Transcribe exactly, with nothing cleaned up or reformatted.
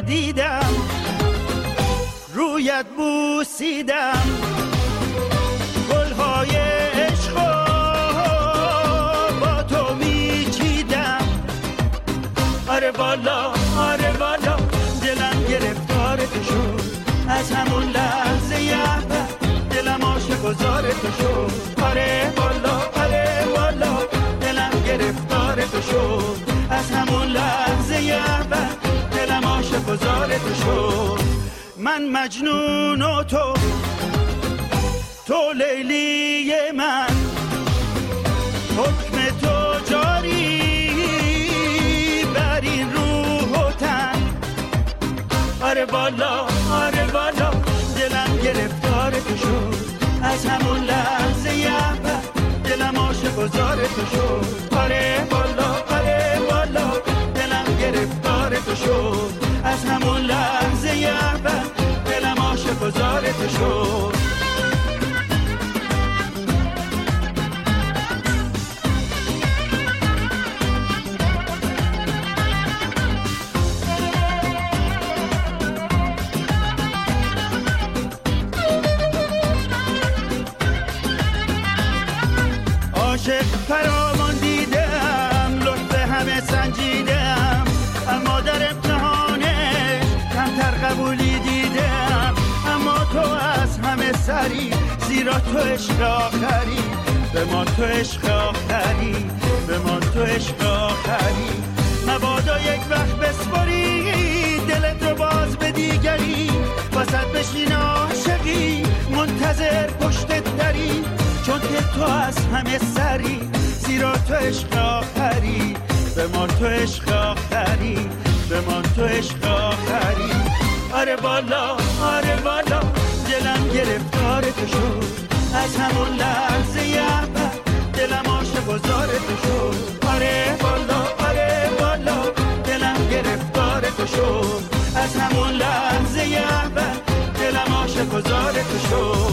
دیدم، رویت بوسیدم، گلهای عشق با تو میچیدم. آره والا آره والا دلم گرفتار تو شد، از همون لحظه اول دلم عاشق و زار تو شد. آره والا آره والا دلم گرفتار تو شد، از همون لحظه اول دلم عاشق و زار تو شد. من مجنون و تو تو لیلی من، حکم تو جاری بر این روح و تن. آره والا آره والا دلم گرفتار تو شد، از همون لحظه اول دلم عاشق و زار تو شد. آره والا آره والا دلم گرفتار تو شد، از همون لحظه اول دلم عاشق و زار تو شد. عاشق فراوان دیدم، لطف همه سنجیدم، اما در امتحانه کمتر قبولی دیدم. اما تو از همه سری، زیرا تو عشق آخری، به ما تو عشق آخری، به ما تو عشق آخری. مبادا یک وقت بسپاری دلت رو باز به دیگری، واسط بشین عاشقی منتظر پشتت دری. چون که تو از همه سری، زیرا تو عشق آخری، به ما تو عشق آخری، به ما تو عشق آخری. آره والا آره والا دلم گرفتار تو شد، از همون لحظه اول دلم عاشق و زار تو شد. آره والا آره والا دلم گرفتار تو شد، از همون لحظه اول دلم عاشق و زار تو شد.